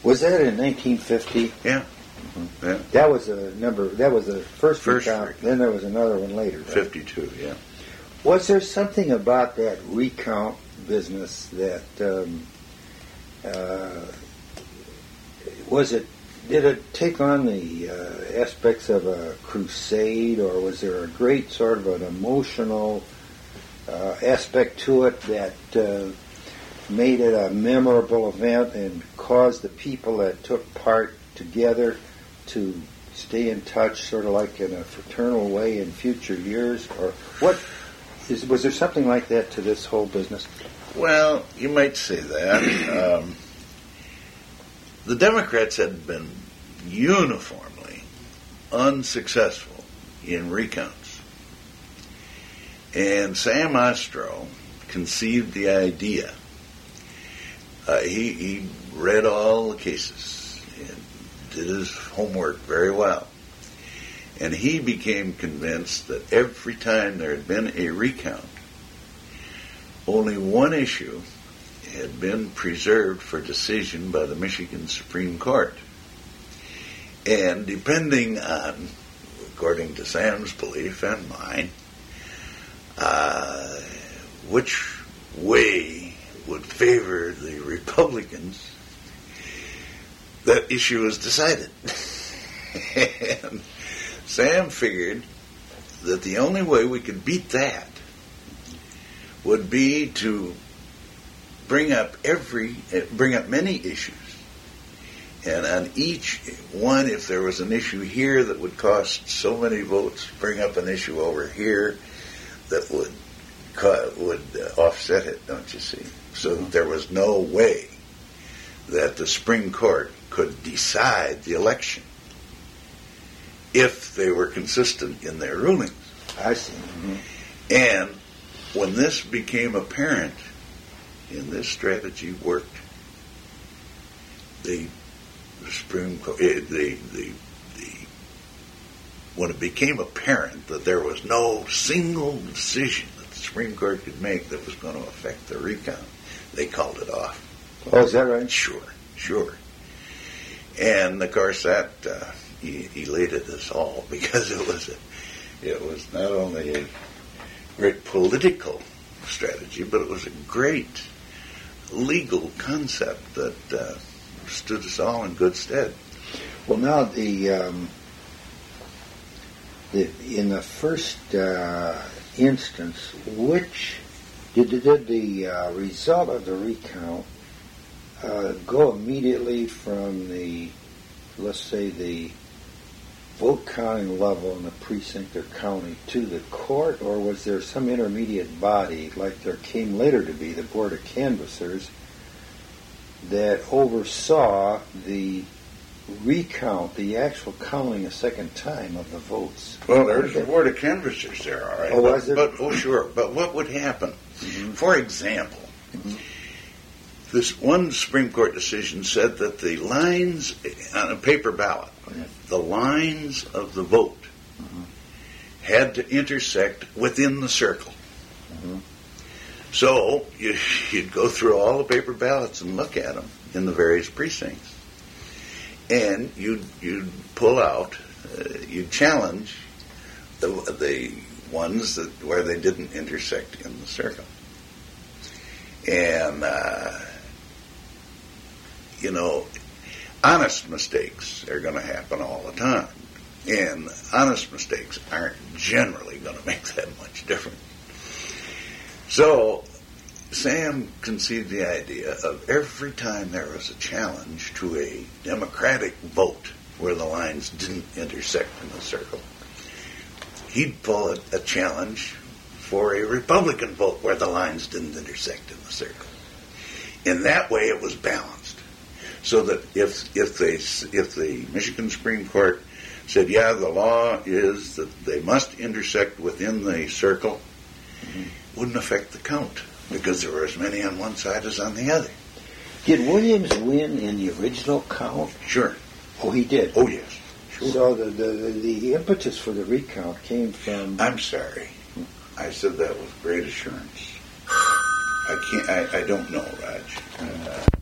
Was that in 1950? Yeah. Mm-hmm. Yeah. That was a number. That was the first recount. recount. Then there was another one later. Right? 52. Yeah. Was there something about that recount business that was it? Did it take on the aspects of a crusade, or was there a great sort of an emotional aspect to it that made it a memorable event and caused the people that took part together to stay in touch, sort of like in a fraternal way in future years? Or was there something like that to this whole business? Well, you might say that. The Democrats had been uniformly unsuccessful in recounts. And Sam Ostrow conceived the idea. He read all the cases and did his homework very well. And he became convinced that every time there had been a recount, only one issue had been preserved for decision by the Michigan Supreme Court. And depending on, according to Sam's belief and mine, which way would favor the Republicans, that issue was decided. And Sam figured that the only way we could beat that would be to bring up many issues, and on each one, if there was an issue here that would cost so many votes, bring up an issue over here that would offset it. Don't you see? So there was no way that the Supreme Court could decide the election if they were consistent in their rulings. I see. Mm-hmm. And when this became apparent, and this strategy worked, the Supreme Court, when it became apparent that there was no single decision that the Supreme Court could make that was going to affect the recount, they called it off. Oh, is that right? Sure. And of course that elated us all, because it was not only a great political strategy, but it was a great legal concept that stood us all in good stead. Well, now in the first instance, which did the result of the recount go immediately from let's say the vote counting level in the precinct or county to the court, or was there some intermediate body, like there came later to be the Board of Canvassers, that oversaw the recount, the actual counting a second time of the votes? Well, there's the Board of Canvassers there, all right. Oh, was there? Sure. But what would happen? Mm-hmm. For example, this one Supreme Court decision said that the lines on a paper ballot, the lines of the vote had to intersect within the circle. Mm-hmm. So you'd go through all the paper ballots and look at them in the various precincts, and you'd pull out, you'd challenge the ones where they didn't intersect in the circle. And honest mistakes are going to happen all the time, and honest mistakes aren't generally going to make that much difference. So Sam conceived the idea of every time there was a challenge to a Democratic vote where the lines didn't intersect in the circle, he'd pull a challenge for a Republican vote where the lines didn't intersect in the circle. In that way, it was balanced, so that if the Michigan Supreme Court said, yeah, the law is that they must intersect within the circle, wouldn't affect the count, because there were as many on one side as on the other. Did Williams win in the original count? Sure. Oh, he did? Oh, yes. Sure. So the impetus for the recount came from... I'm sorry. I said that with great assurance. I don't know, Raj.